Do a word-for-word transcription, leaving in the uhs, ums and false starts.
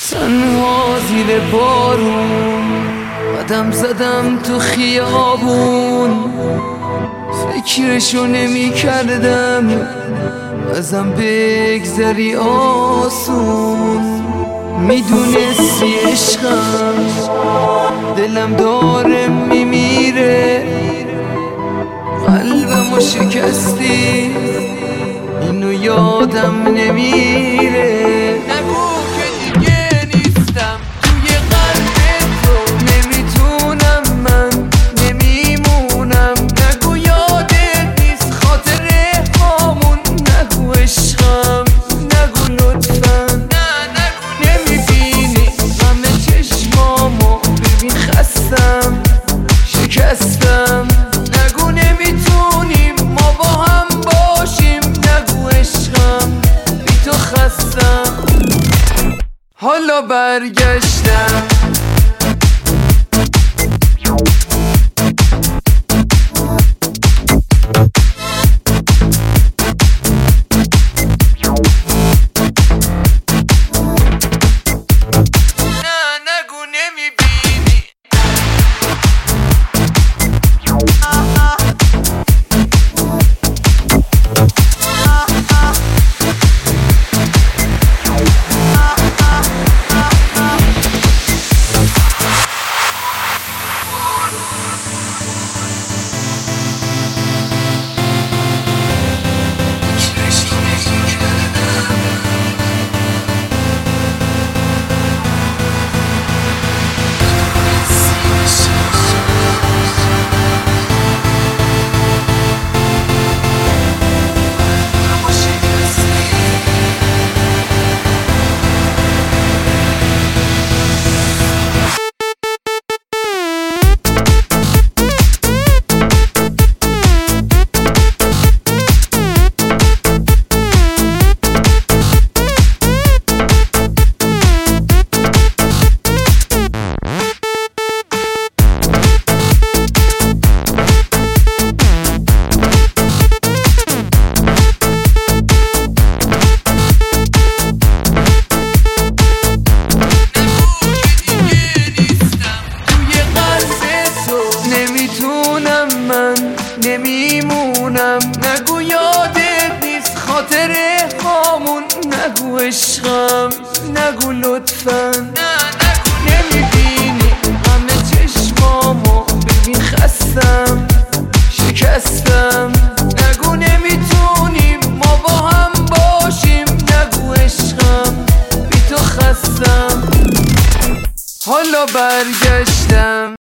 تنها زیر بارون قدم زدم تو خیابون، فکرشو نمی کردم ازم بگذری آسون. میدونستی عشقم دلم داره میمیره، قلبمو شکستی اینو یادم نمیره. نگو که دیگه نیستم توی قلب تو، نمیتونم من نمیمونم. نگو یادت نیست خاطره هامون، نگو عشقم نگو لطفا. نه نگو نمیبینی غم چشمامو، ببین خستم شکستم. نگو نمیتونیم ما با هم باشیم، نگو عشقم بی تو خستم. حالا برگشتم نمیمونم. نگو یادت نیست خاطره هامون، نگو عشقم نگو لطفا. نه نگو نمیبینی غم چشمامو، ببین خستم شکستم. نگو نمیتونیم ما با هم باشیم، نگو عشقم بی تو خستم. حالا برگشتم